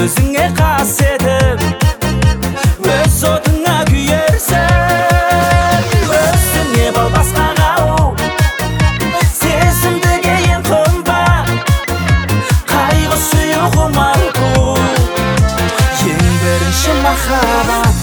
өзіңе қасетіп, өз отыңа күйерсің. Өзіңе бол басқаға у, сезімдіге ең қымбат, қайғы сүю құмарту, ең бірінші махаббат.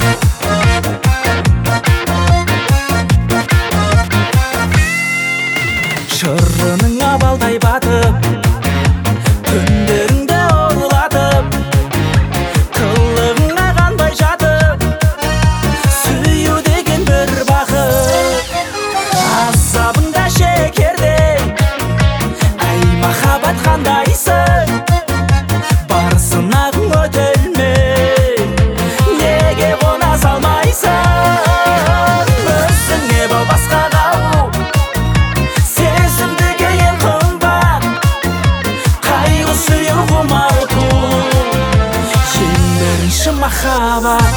Шырыныңа балдай батып, күндеріңді ұрлатып, қылығыңа қанбай жатып, сүю деген бір бақыт. Азабында шекердей, әй махаббат қандайсың, бар сынағың өтелмей, неге қона салмайсың? Өзіңе бол басқаға у, сезімдіге ең қымбат, қайғы сүю құмарту, ең бірінші махаббат.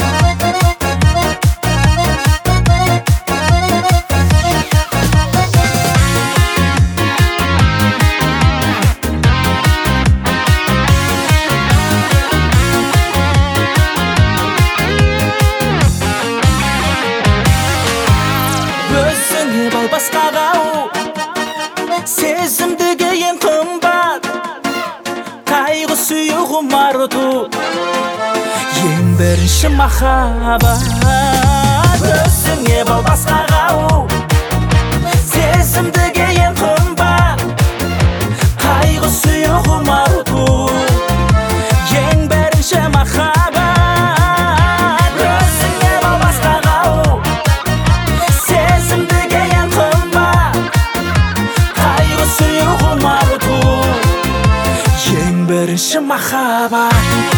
Өзіңе бол басқаға у, сезімдіге ең қымбат, қайғы сүю құмарту, ең бірінші махаббат. Өзіңе бол басқаға у, сезімдіге ең қымбат, қайғы сүю құмарту, ең бірінші махаббат. Өзіңе бол басқаға у, сезімдіге ең қымбат, қайғы сүю құмарту, ең бірінші махаббат.